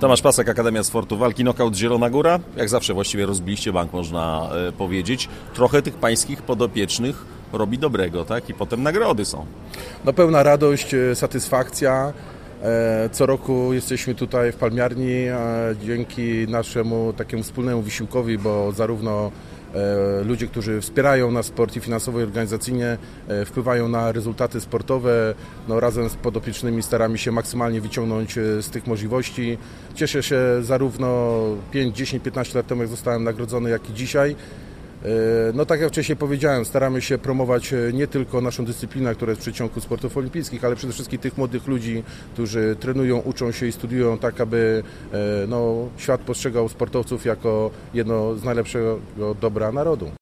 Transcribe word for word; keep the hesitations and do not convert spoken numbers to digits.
Tomasz Pasek, Akademia Sportu Walki, Knockout Zielona Góra. Jak zawsze właściwie rozbiliście bank, można e, powiedzieć. Trochę tych pańskich podopiecznych robi dobrego, tak? I potem nagrody są. No pełna radość, satysfakcja. Co roku jesteśmy tutaj w Palmiarni dzięki naszemu takiemu wspólnemu wysiłkowi, bo zarówno ludzie, którzy wspierają nasz sport i finansowo i organizacyjnie, wpływają na rezultaty sportowe. No, razem z podopiecznymi staramy się maksymalnie wyciągnąć z tych możliwości. Cieszę się zarówno pięć, dziesięć, piętnaście lat temu, jak zostałem nagrodzony, jak i dzisiaj. No tak jak wcześniej powiedziałem, staramy się promować nie tylko naszą dyscyplinę, która jest w przeciągu sportów olimpijskich, ale przede wszystkim tych młodych ludzi, którzy trenują, uczą się i studiują tak, aby no, świat postrzegał sportowców jako jedno z najlepszego dobra narodu.